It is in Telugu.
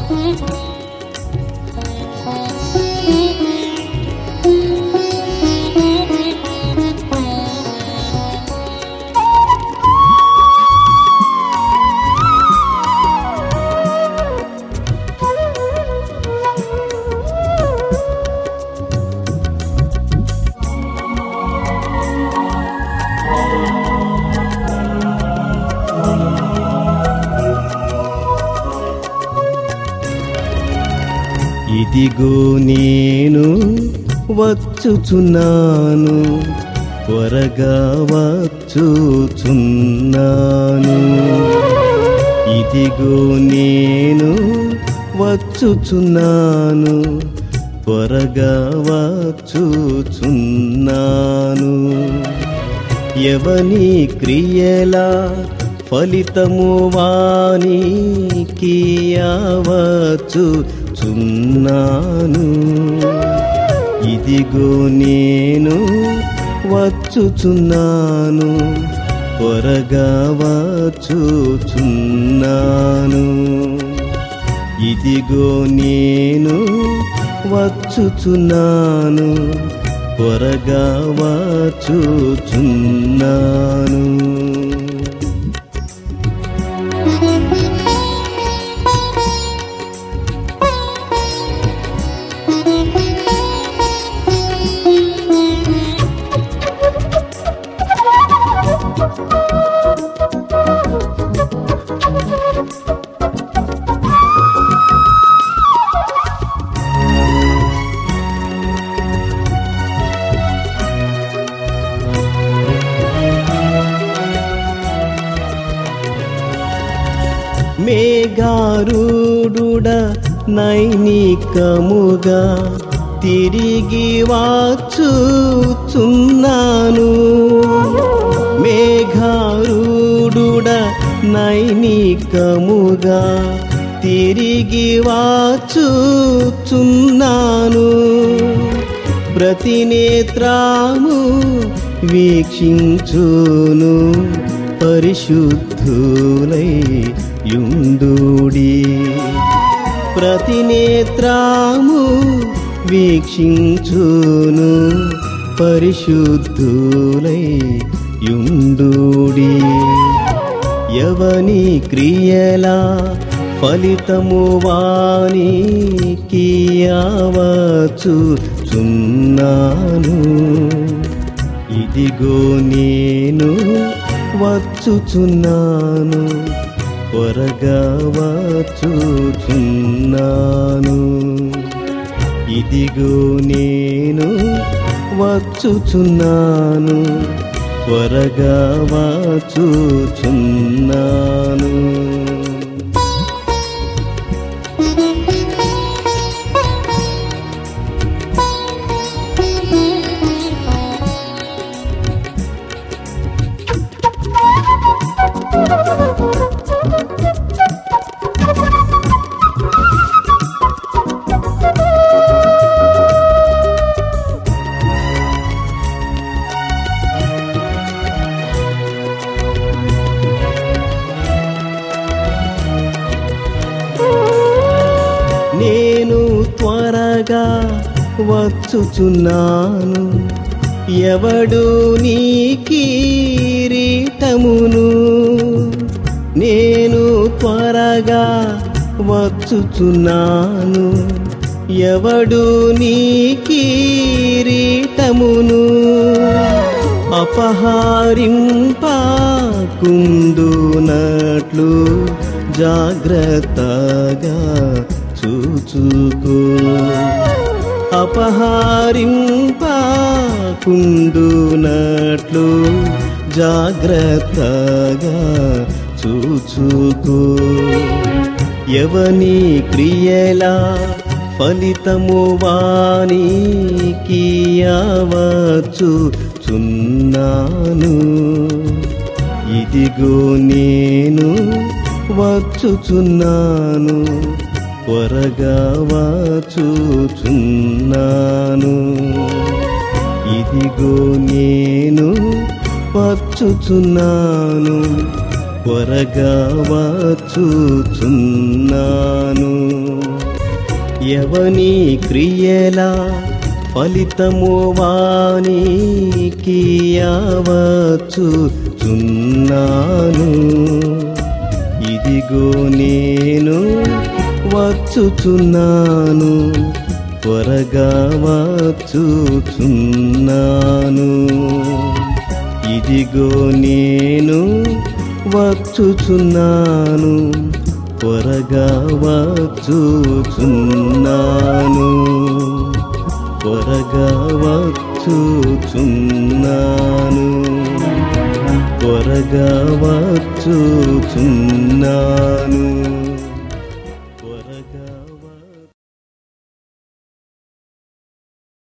ఇదిగో నేను వచ్చుచున్నాను, త్వరగా వచ్చుచున్నాను. ఇదిగో నేను వచ్చుచున్నాను, త్వరగా వచ్చుచున్నాను. ఎవని క్రియల ఫలితము వానికి వచ్చుచున్నాను. ఇదిగో నేను వచ్చుచున్నాను, త్వరగా వచ్చుచున్నాను. ఇదిగో నేను వచ్చుచున్నాను, త్వరగా వచ్చుచున్నాను. మేఘారూఢుడ నైనికముగా తిరిగి వచ్చుచున్నాను. మేఘారూఢుడ నైనికముగా తిరిగి వచ్చుచున్నాను. ప్రతి నేత్రము వీక్షించును, పరిశుద్ధులై యుండుడి. ప్రతి నేత్రము వీక్షించును, పరిశుద్ధులై యుండుడి. ఎవని క్రియల ఫలితము వానికి వచ్చుచున్నాను. ఇదిగో నేను వచ్చుచున్నాను, త్వరగా వచ్చుచున్నాను. ఇదిగో నేను వచ్చుచున్నాను, త్వరగా వచ్చుచున్నాను. నేను త్వరగా వచ్చుచున్నాను, ఎవడు నీ కిరీటమును. నేను త్వరగా వచ్చుచున్నాను, ఎవడు నీ కిరీటమును. అపహరింపకుండునట్లు జాగ్రత్తగా చూచుకో. అపహరింపకుండునట్లు జాగ్రత్తగా చూచుకో. ఎవని క్రియల ఫలితము వానికి వచ్చుచున్నాను. ఇదిగో నేను వచ్చుచున్నాను, త్వరగా వచ్చుచున్నాను. ఇదిగో నేను వచ్చుచున్నాను, త్వరగా వచ్చుచున్నాను. ఎవని క్రియల ఫలితము వానికి వచ్చుచున్నాను. ఇదిగో నేను వచ్చుచున్నాను, త్వరగా వచ్చుచున్నాను. ఇదిగో నేను వచ్చుచున్నాను, త్వరగా వచ్చుచున్నాను, త్వరగా వచ్చుచున్నాను, త్వరగా వచ్చుచున్నాను.